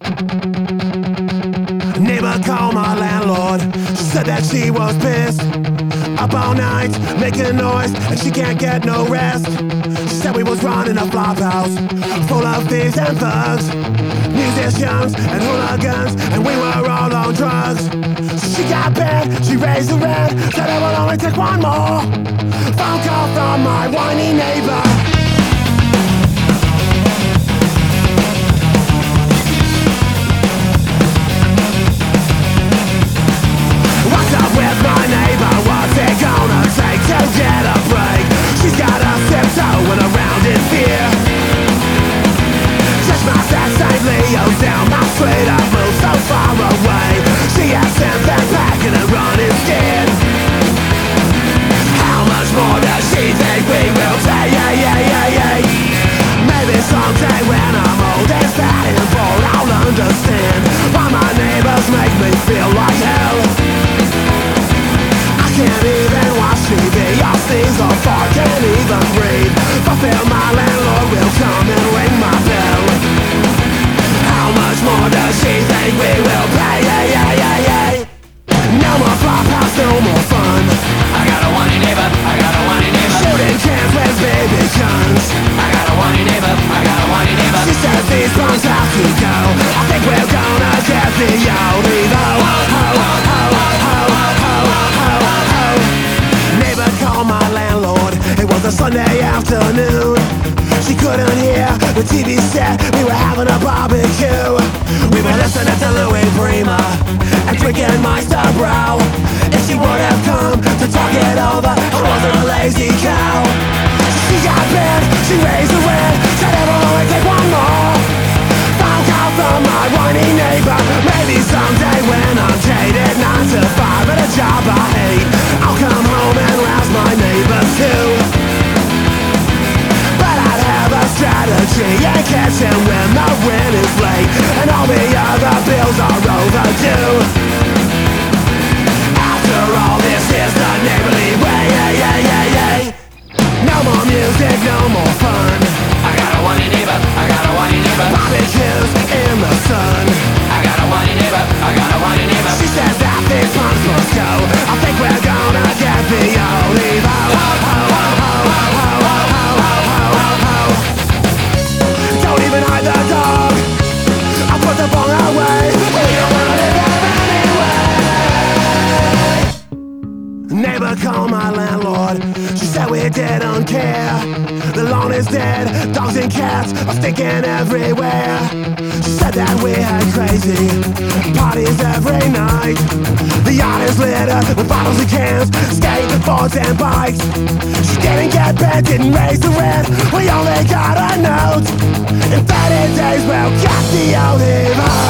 Neighbor called my landlord. She said that she was pissed. Up all night, making noise, and she can't get no rest. She said we was running a flop house full of thieves and thugs, musicians and hooligans, and we were all on drugs. So she got bad, she raised the rent, said it would only take one more phone call from my whiny neighbor. What's up with my neighbor? What's it gonna take to get a break? She's got a tiptoeing around in fear. Just my set St. Leo's down my street. I've moved so far away. She has sent them packing and running scared. How much more does she think we will pay? Maybe someday when I'm old and fat and bored, I'll understand why my neighbors make me feel like hell. Can't even watch TV, or sneeze or fart, can't even breathe. But fear my landlord will come and ring my bell. How much more does she think we will pay? No more flop house, no more fun. I got a whiny neighbor, I got a whiny neighbor. Shooting cans with baby guns. I got a whiny neighbor, I got a whiny neighbor. She says these punks have to go. I think we're gonna get the old Evo. Neighbor called my landlord. It was a Sunday afternoon. She couldn't hear the TV set. We were having a barbecue. We were listening to Louis Prima and drinking Meister Brow. If she would have come to talk it over, I wasn't a lazy cow. She got bad, she raised the rent, said it will only take one more phone call from my whiny neighbor. Maybe someday when I'm jaded, 9 to 5 at a job I hate, I'll come home and rouse my neighbors too. But I'd have a strategy and catch him when the rent is late and all the other bills are overdue. After all, this is the neighborly way. No more music, no more fun. I got a whiny neighbor, I got a whiny neighbor. Barbecues in the sun. I got a whiny neighbor, I got a whiny neighbor. She says that these punks must go. I think we're gonna get the old Evo. Don't even hide the dog. I put the bong away. We don't wanna live anyway. Neighbor called my landlord. She said we didn't care. The lawn is dead, dogs and cats are stinking everywhere. She said that we had crazy parties every night. The yard is littered with bottles and cans, skateboards and bikes. She didn't get bent, didn't raise the rent, we only got a note. In 30 days we'll get the old Evo.